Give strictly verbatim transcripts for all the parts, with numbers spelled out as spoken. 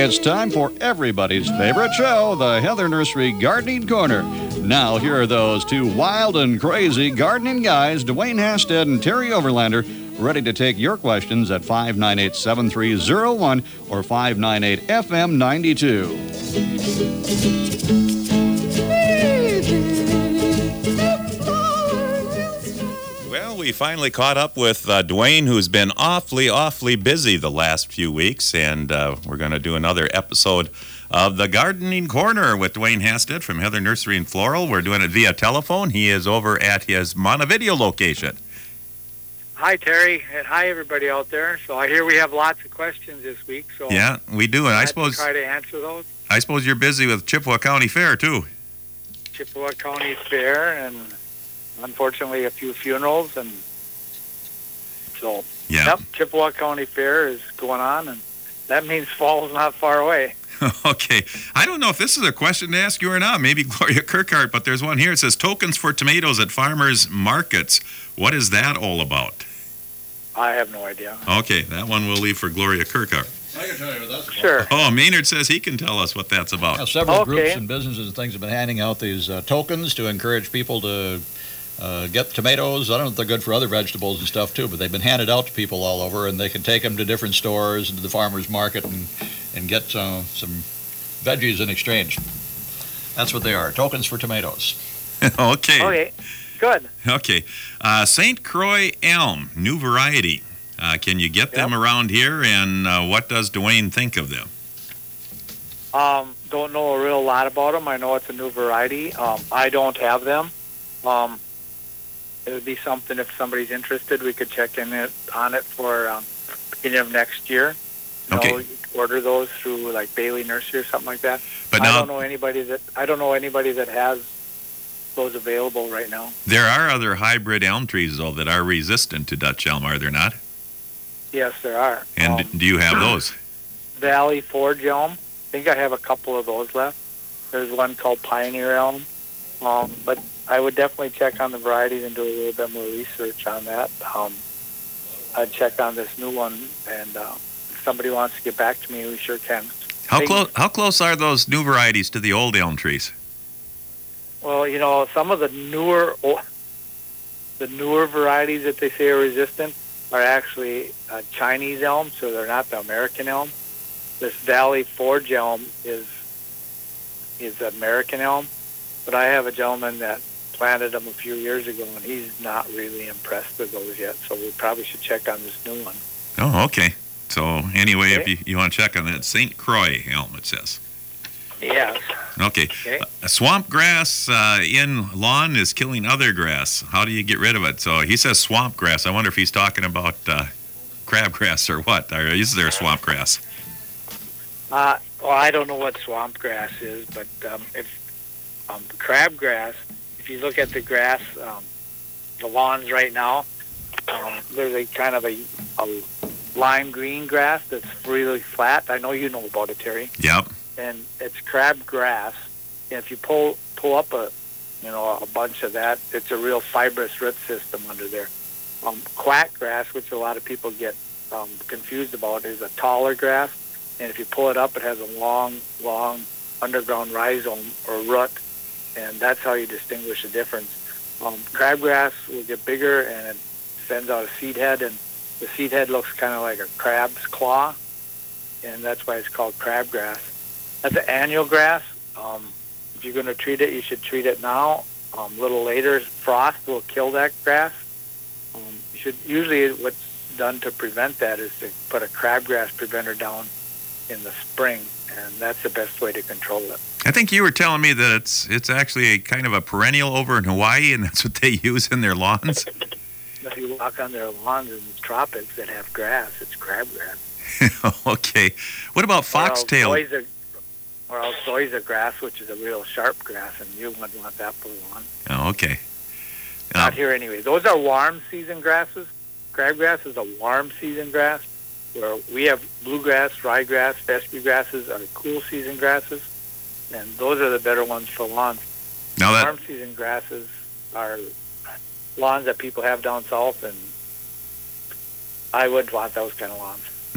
It's time for everybody's favorite show, the Heather Nursery Gardening Corner. Now, here are those two wild and crazy gardening guys, Dwayne Hasted and Terry Overlander, ready to take your questions at five nine eight, seven three zero one or five nine eight F M ninety-two. Well, we finally caught up with uh, Dwayne, who's been awfully, awfully busy the last few weeks, and uh, we're going to do another episode of the Gardening Corner with Dwayne Hasted from Heather Nursery and Floral. We're doing it via telephone. He is over at his Montevideo location. Hi, Terry, and hi, everybody out there. So I hear we have lots of questions this week. So yeah, we do, and I suppose try to answer those. I suppose you're busy with Chippewa County Fair too. Chippewa County Fair, and unfortunately, a few funerals, and so yeah. Yep, Chippewa County Fair is going on, and that means fall's not far away. Okay, I don't know if this is a question to ask you or not. Maybe Gloria Kirkhart, but there's one here. It says tokens for tomatoes at farmers markets. What is that all about? I have no idea. Okay, that one we'll leave for Gloria Kirkhart. I can tell you what that's about. Sure. Oh, Maynard says he can tell us what that's about. Now, several Okay. groups and businesses and things have been handing out these uh, tokens to encourage people to uh, get tomatoes. I don't know if they're good for other vegetables and stuff too, but they've been handed out to people all over, and they can take them to different stores and to the farmer's market and, and get uh, some veggies in exchange. That's what they are, tokens for tomatoes. Okay. Okay, good. Okay. Uh, Saint Croix elm, new variety. Uh, can you get them Yep. around here, and uh, what does Dwayne think of them? Um, don't know a real lot about them. I know it's a new variety. Um, I don't have them. Um, it would be something if somebody's interested, we could check in it, on it for um, beginning of next year. You Okay. know, order those through like Bailey Nursery or something like that. But I now don't know anybody that I don't know anybody that has those available right now. there are other hybrid elm trees, though, that are resistant to Dutch elm, are there not? Yes, there are. And Um, do you have those? Valley Forge elm. I think I have a couple of those left. There's one called Pioneer elm. Um, but I would definitely check on the varieties and do a little bit more research on that. Um, I'd check on this new one, and uh, if somebody wants to get back to me, we sure can. How They- close? How close are those new varieties to the old elm trees? Well, you know, some of the newer, o- the newer varieties that they say are resistant are actually uh, Chinese elm, so they're not the American elm. This Valley Forge elm is is American elm, but I have a gentleman that planted them a few years ago, and he's not really impressed with those yet. So we probably should check on this new one. Oh, okay. So anyway, if Okay. you, you want to check on that, Saint Croix elm, it says. Yes. Okay. Okay. Uh, swamp grass uh, in lawn is killing other grass. How do you get rid of it? So he says swamp grass. I wonder if he's talking about uh, crabgrass or what. Or is there swamp grass? Uh, well, I don't know what swamp grass is, but um, if um, crabgrass, if you look at the grass, um, the lawns right now, um, there's a kind of a, a lime green grass that's really flat. I know you know about it, Terry. Yep. And it's crabgrass. And if you pull pull up a, you know, a bunch of that, it's a real fibrous root system under there. Um, quack grass, which a lot of people get um, confused about, is a taller grass. And if you pull it up, it has a long, long underground rhizome or root, and that's how you distinguish the difference. Um, crabgrass will get bigger, and it sends out a seed head, and the seed head looks kind of like a crab's claw, and that's why it's called crabgrass. That's an annual grass. Um, if you're going to treat it, you should treat it now. Um, a little later, frost will kill that grass. Um, you should usually what's done to prevent that is to put a crabgrass preventer down in the spring, and that's the best way to control it. I think you were telling me that it's it's actually a kind of a perennial over in Hawaii, and that's what they use in their lawns. If you walk on their lawns in the tropics that have grass, it's crabgrass. Okay. What about foxtail? Or else zoysia, or else zoysia grass, which is a real sharp grass, and you wouldn't want that for a lawn. Oh, okay. Not Uh, here anyway. Those are warm season grasses. Crabgrass is a warm season grass, where we have bluegrass, ryegrass, fescue grasses are cool season grasses, and those are the better ones for lawns. now that Warm season grasses are lawns that people have down south, and I wouldn't want those kind of lawns.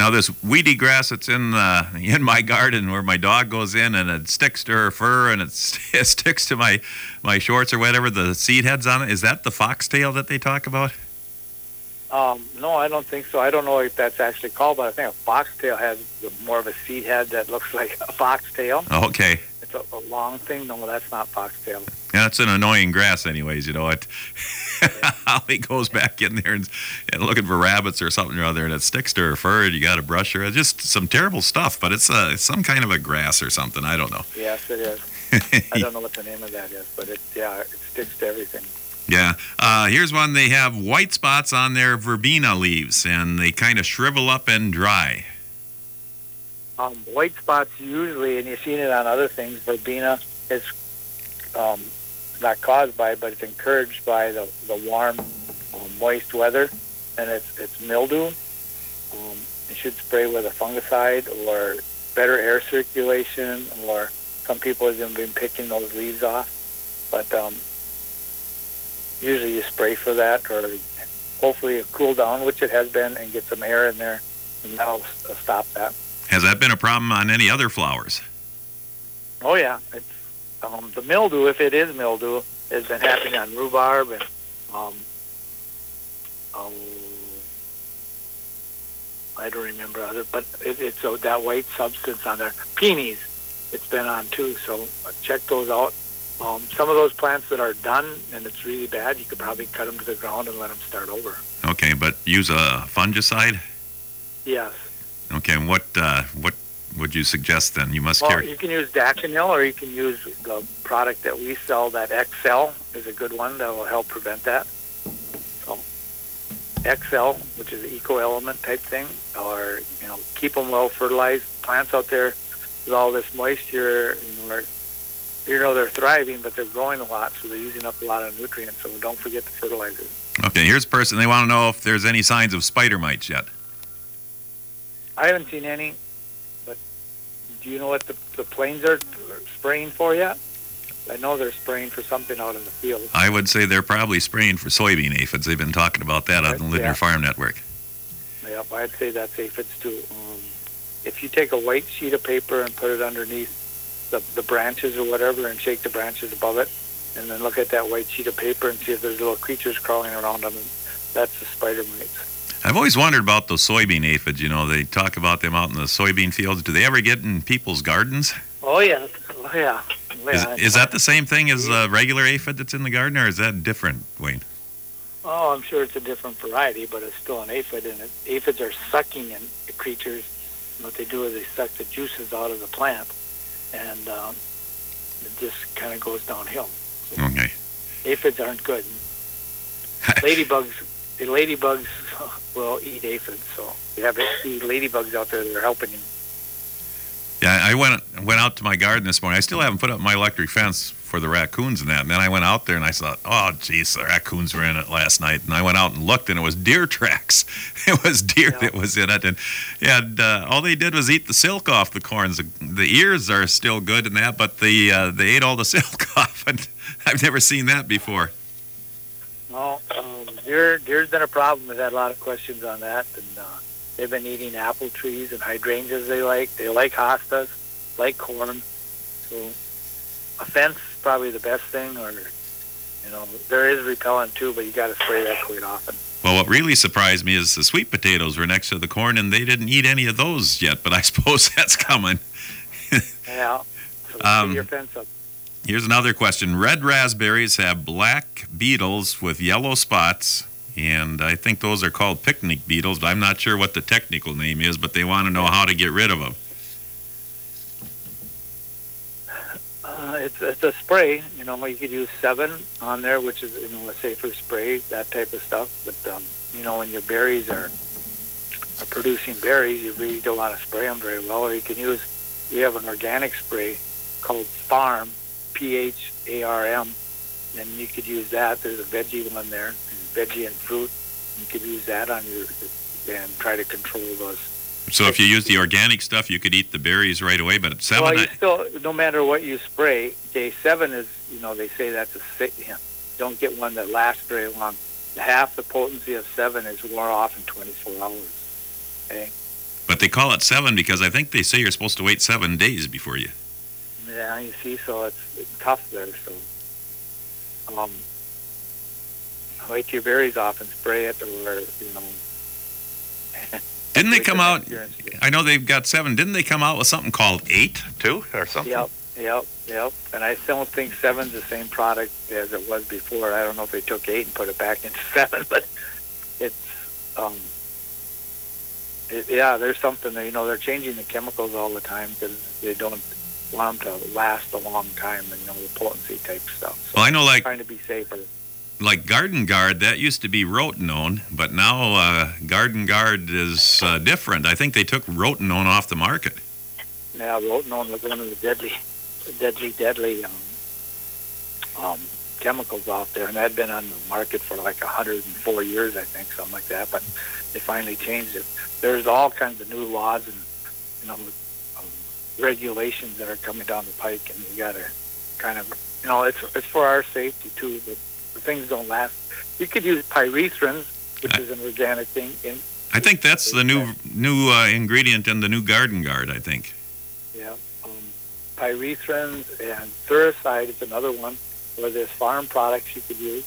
Now, this weedy grass that's in uh, in my garden where my dog goes in and it sticks to her fur and it, st- it sticks to my, my shorts or whatever, the seed heads on it, is that the foxtail that they talk about? Um, no, I don't think so. I don't know if that's actually called, but I think a foxtail has more of a seed head that looks like a foxtail. Okay. It's a, a long thing. No, that's not foxtail. Yeah, it's an annoying grass anyways, you know. It Holly goes back in there and, and looking for rabbits or something or other, and it sticks to her fur, and you got to brush her. It's just some terrible stuff, but it's, uh, it's some kind of a grass or something. I don't know. Yes, it is. I don't know what the name of that is, but it, yeah, it sticks to everything. Yeah. Uh, here's one. They have white spots on their verbena leaves, and they kind of shrivel up and dry. Um, white spots usually, and you've seen it on other things, verbena is um, not caused by, but it's encouraged by the, the warm, um, moist weather, and it's, it's mildew. Um, you should spray with a fungicide or better air circulation, or some people have even been picking those leaves off. But um, usually you spray for that, or hopefully it cool down, which it has been, and get some air in there, and that'll uh, stop that. Has that been a problem on any other flowers? Oh, yeah. It's, um, the mildew, if it is mildew, has been happening on rhubarb and um, um, I don't remember other, but it, it's so that white substance on there. Peonies, it's been on too, so check those out. Um, some of those plants that are done and it's really bad, you could probably cut them to the ground and let them start over. Okay, but use a fungicide? Yes. Okay, and what uh, what would you suggest then? You must Well, carry. you can use Daconil, or you can use the product that we sell, that X L is a good one that will help prevent that. So X L, which is an eco-element type thing, or, you know, keep them well fertilized. Plants out there with all this moisture, you know, are, you know, they're thriving, but they're growing a lot, so they're using up a lot of nutrients, so don't forget the fertilizers. Okay, here's a person. They want to know if there's any signs of spider mites yet. I haven't seen any, but do you know what the, the planes are spraying for yet? I know they're spraying for something out in the field. I would say they're probably spraying for soybean aphids. They've been talking about that on the Lindner Yeah. Farm Network. Yep, I'd say that's aphids too. Um, if you take a white sheet of paper and put it underneath the, the branches or whatever and shake the branches above it, and then look at that white sheet of paper and see if there's little creatures crawling around them, that's the spider mites. I've always wondered about those soybean aphids. You know, they talk about them out in the soybean fields. Do they ever get in people's gardens? Oh, yeah. Oh, yeah. Is, yeah. is that the same thing as a regular aphid that's in the garden, or is that different, Wayne? Oh, I'm sure it's a different variety, but it's still an aphid, and it, aphids are sucking in creatures. And what they do is they suck the juices out of the plant, and um, it just kind of goes downhill. So Okay. aphids aren't good. Ladybugs, the ladybugs will eat aphids, so you have see ladybugs out there that are helping you. Yeah, I went went out to my garden this morning. I still haven't put up my electric fence for the raccoons and that. And then I went out there and I thought, oh, geez, the raccoons were in it last night. And I went out and looked, and it was deer tracks. It was deer Yeah. that was in it. And, yeah, and, uh, all they did was eat the silk off the corns. The, the ears are still good and that, but the uh, they ate all the silk off. And I've never seen that before. No, um, deer, deer's been a problem. We've had a lot of questions on that, and uh, they've been eating apple trees and hydrangeas they like. They like hostas, like corn. So a fence is probably the best thing, or, you know, there is repellent too, but you got to spray that quite often. Well, what really surprised me is the sweet potatoes were next to the corn, and they didn't eat any of those yet, but I suppose that's coming. Yeah, so Um, put your fence up. Here's another question. Red raspberries have black beetles with yellow spots, and I think those are called picnic beetles, but I'm not sure what the technical name is, but they want to know how to get rid of them. Uh, it's, it's a spray. You know, you could use seven on there, which is, you know, a safer spray, that type of stuff. But, um, you know, when your berries are are producing berries, you really don't want to spray them very well. Or you can use, we have an organic spray called Farm, P H A R M, and you could use that. There's a veggie one there, veggie and fruit. You could use that on your, and try to control those. So if you use the organic stuff, you could eat the berries right away, but at seven... Well, you I- still, no matter what you spray, day seven is, you know, they say that's a sick, you know, don't get one that lasts very long. Half the potency of seven is wore off in twenty-four hours. Okay? but they call it seven because I think they say you're supposed to wait seven days before you. Yeah, you see, so it's, it's tough there. So, um, wait your berries off and spray it, or you know. Didn't they come out? Experience. I know they've got seven. Didn't they come out with something called eight too, or something? Yep, yep, yep. And I still don't think seven's the same product as it was before. I don't know if they took eight and put it back into seven, but it's, um, it, yeah, there's something there. You know, they're changing the chemicals all the time because they don't want them to last a long time, and you know, the potency type stuff. So Well, I know, like trying to be safer. like Garden Guard, that used to be Rotenone, but now uh, Garden Guard is uh, different. I think they took Rotenone off the market. Yeah, Rotenone was one of the deadly, deadly, deadly um, um, chemicals out there, and that had been on the market for like one hundred four years, I think, something like that. But they finally changed it. There's all kinds of new laws and you know um, regulations that are coming down the pike, and you got to kind of, you know, it's it's for our safety too. But things don't last. You could use pyrethrins, which I, is an organic thing. In, I think that's the new new uh, ingredient in the new Garden Guard, I think. Yeah. Um, pyrethrins and thuricide is another one, where there's farm products you could use.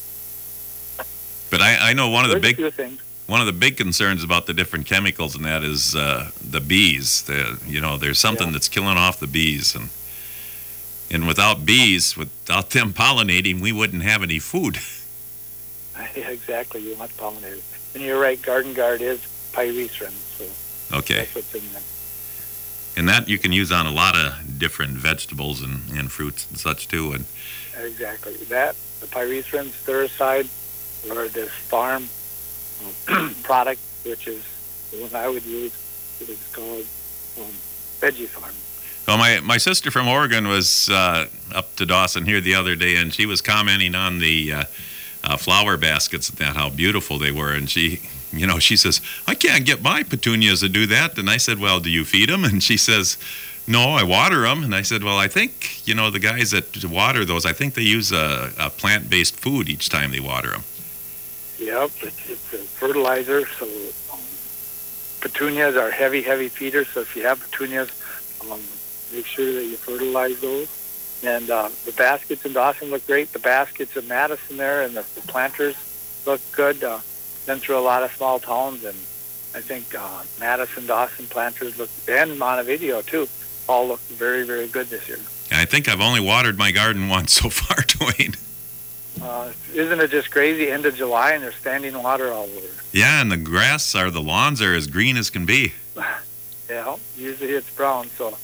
But I, I know one of the There's big a few things. one of the big concerns about the different chemicals and that is uh, the bees. The, you know, there's something Yeah. that's killing off the bees, and and without bees, without them pollinating, we wouldn't have any food. Yeah, exactly. You want pollinators. And you're right, Garden Guard is pyrethrin, so Okay. that's what's in there. And that you can use on a lot of different vegetables and, and fruits and such too. And Exactly. That, the pyrethrins, thuricide, or this farm um, product, which is the one I would use, it is called um, Veggie Farm. well, my, my sister from Oregon was uh, up to Dawson here the other day, and she was commenting on the uh, uh, flower baskets and that, how beautiful they were. And she, you know, she says, I can't get my petunias to do that. And I said, well, do you feed them? And she says, no, I water them. And I said, well, I think, you know, the guys that water those, I think they use a, a plant-based food each time they water them. Yep, it's, it's a fertilizer, so um, petunias are heavy, heavy feeders, so if you have petunias, um, make sure that you fertilize those. And uh, the baskets in Dawson look great. The baskets in Madison there and the, the planters look good. Uh, been through a lot of small towns, and I think uh, Madison, Dawson planters look, and Montevideo too, all look very, very good this year. I think I've only watered my garden once so far, Dwayne. Uh, isn't it just crazy? End of July, and there's standing water all over. Yeah, and the grass or the lawns are as green as can be. Yeah, usually it's brown, so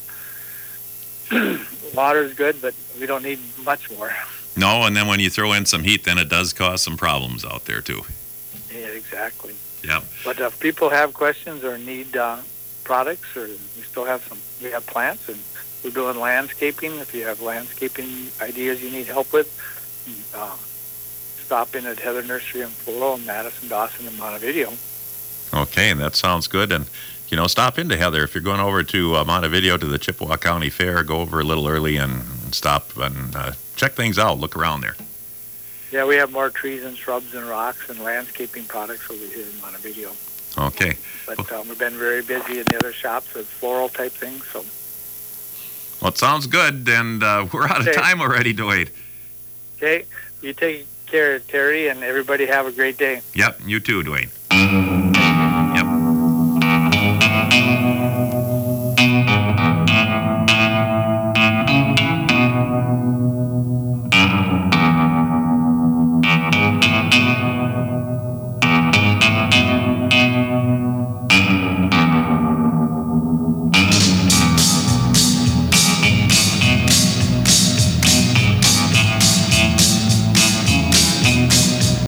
water's good, but we don't need much more. No, and then when you throw in some heat, then it does cause some problems out there too. Yeah, exactly. Yep. But if people have questions or need uh, products, or we still have some, we have plants, and we're doing landscaping. If you have landscaping ideas you need help with, uh, stop in at Heather Nursery in Floro, Madison, Dawson, and Montevideo. Okay, that sounds good. And, you know, stop into Heather. If you're going over to uh, Montevideo to the Chippewa County Fair, go over a little early and, and stop and uh, check things out. Look around there. Yeah, we have more trees and shrubs and rocks and landscaping products over here in Montevideo. Okay. But um, we've been very busy in the other shops with floral type things. So, Well, it sounds good, and uh, we're out of Okay. time already, Dwayne. okay, you take care, Terry, and everybody have a great day. Yep, you too, Dwayne.